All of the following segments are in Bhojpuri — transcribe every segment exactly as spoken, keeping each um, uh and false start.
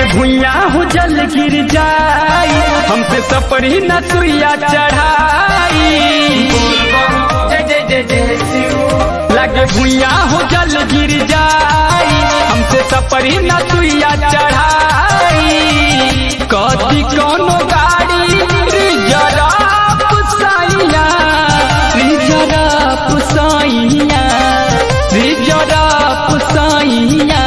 भुइया हो जल गिर जाई, हमसे सपरी न सुइया चढ़ाई। लगे भुइया हो जल गिर जाई, हमसे सपरी न सुइया चढ़ाई। कदी कोनो गाड़ी जरा पुसाइया, जरा पुसाइया, जरा पुसाइया।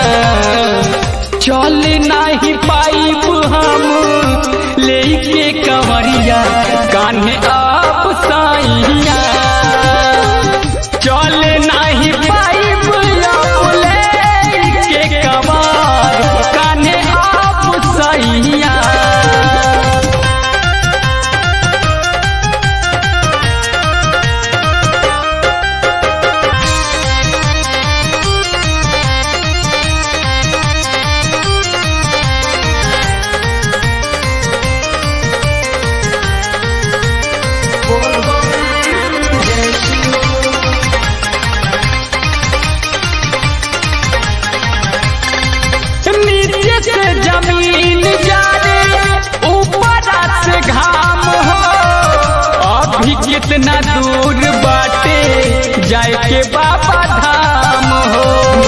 चल नहीं पाइब हम लेके कंवरिया, कान्हे आप साइया। चल नहीं पाइब लेके कंवर, कान्हे आप साइया। जमीन जाने ऊपर से घाम हो, अभी कितना दूर बाटे जाए के बाबा धाम हो।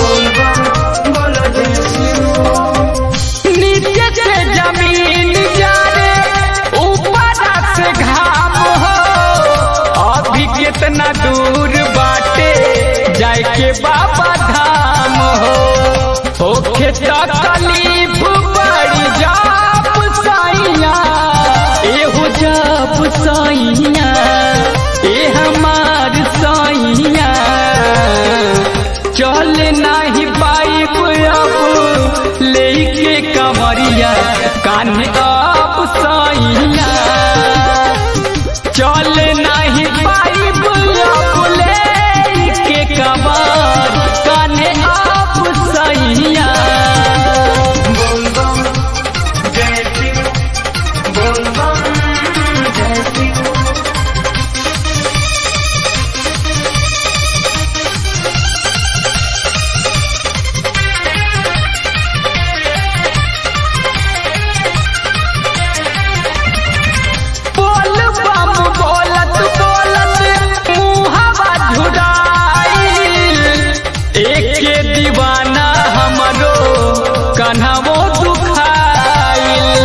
नीचे से जमीन जाने ऊपर से घाम हो, अभी कितना दूर बाटे जाए के बाबा धाम हो। होखे तकलीफ बड़ी जाप साइया, एहो जाप साइया, ए हमार साइया। चल नहीं पाइब अब लेके कंवरिया, कान्हे आप साइया। चल नहीं पाइब अब लेके कंवर, कान्हे आप साइया। दीवाना हमरो कन्हवो दुखाइल,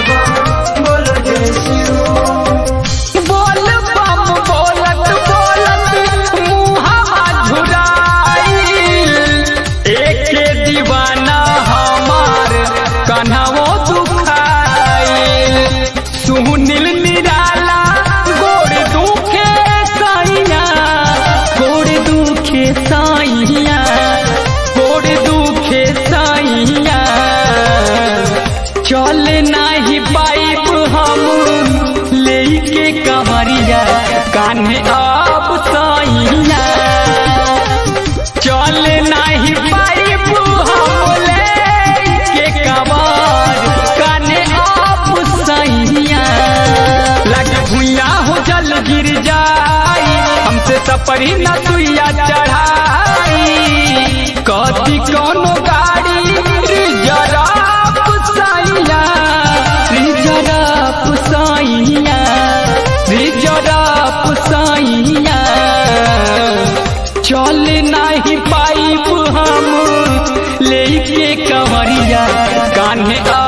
बोल बम बोलत बोलत मुहावा झुराइल। एक दीवाना हमार कन्हवो दुखाइल। सुनील निराला गोड़ दुखे साइया, गोड़ दुखे साइया, गोड़ दुखे साइया। चल नहीं पाइब हम लेके कंवरिया, कान्हे आप साइया। चल नहीं पाइब हम लेके कंवर, कान्हे आप साइया। लगे भुइया हो जल गिर जाई, हमसे सपरी न सुइया चढ़ाई। कदी कोनो गाड़ी जरा पुसाइया, जरा पुसाइया, जरा पुसाइया। चल नहीं पाइब हम लेके कंवरिया, कान्हे